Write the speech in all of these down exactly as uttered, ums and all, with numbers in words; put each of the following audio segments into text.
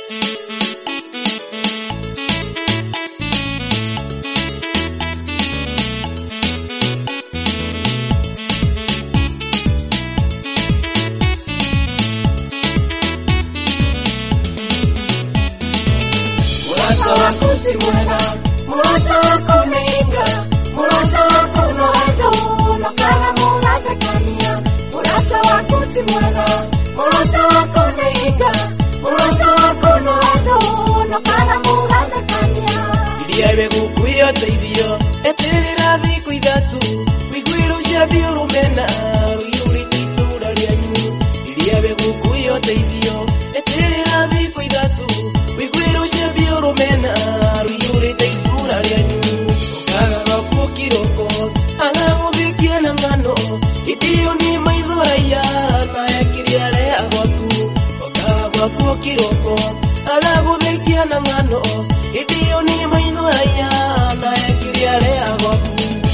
Murata wako si mwega, murata wako meinga, murata wako noedo, nokala murata kania. Murata wako si mwega, murata wako meinga, murata wako noedo, nokala murata kania. Iria begukuyo teithio, eterera thiku ithatu, wiguiro cia biurumena, wiyuriti itura rianyu. Iria begukuyo teithio, eterera thiku ithatu, wiguiro cia biurumena, wiyuriti itura rianyu. Okaga gwaku kiroko, agaguthikia na ngano, idio ni maithoraya, na ekiria rea gwaku. Okaga gwaku kiroko, agaguthikia na ngano, idio ni maithoraya, na ekiria rea gwaku.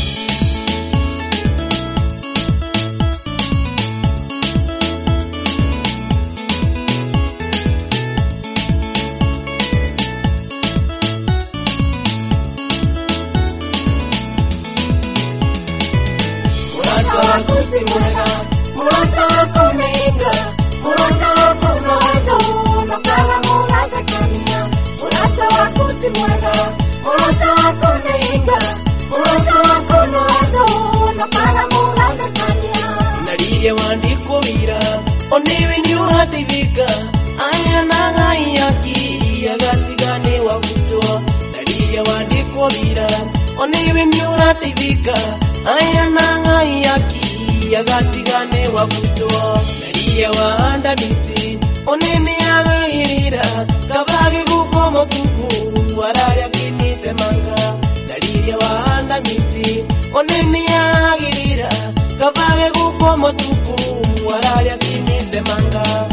Murata wako si mwega, murata wako meinga, murata wako noedo, nokala murata kania. Murata wako si mwega, murata wako meinga, murata wako noedo, nokala murata kania. Nariria wandiko wira, onewe nyurateithika, aya nagai yaki, agatigane wagutwa. Nariria wandiko wira, onewe nyurateithika, aya nagai yaki, agatigane wagutwa. Nariria wanda miti, onene agirira, kabage gukomo tuku, wararia kinite manga. Nariria wanda miti, onene agirira, kabage gukomo tuku, wararia kinite manga.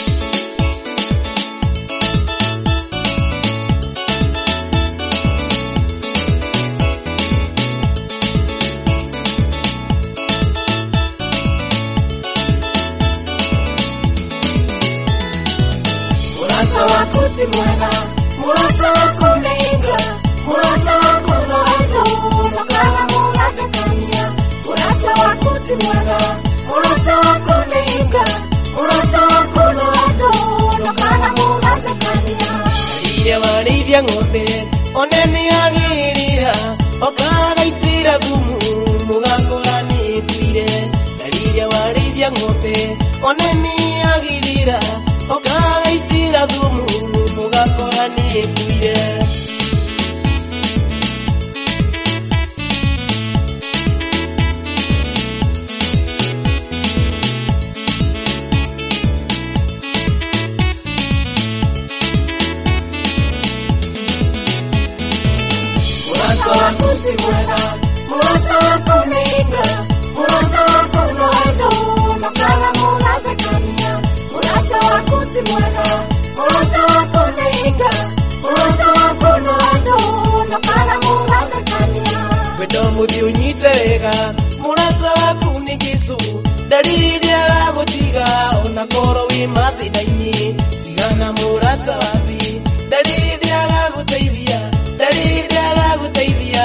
Murata wako si mwega, murata wako meinga, murata wako noedo, nokala murata kania. Murata wako si mwega, murata wako meinga, murata wako noedo, nokala murata kania. Nariria warithia ng'ombe, onene agirira, okagaitira thumu, mugakora ni kwire. Nariria warithia ng'ombe, onene agirira, okagaitira thumu, mugakora ni kwire. Murata wako si mwega, murata wako meinga, murata wako noedo, nokala murata kania. Murata wako si mwega, murata wako meinga, murata wako noedo, nokala murata kania. Wendo muthi unyite wega, murata waku ni Jesu. Dalili agagutiga, onakorwo wi mathina-ini, tigana murata wathi. Dalili agaguteithia, dalili agaguteithia,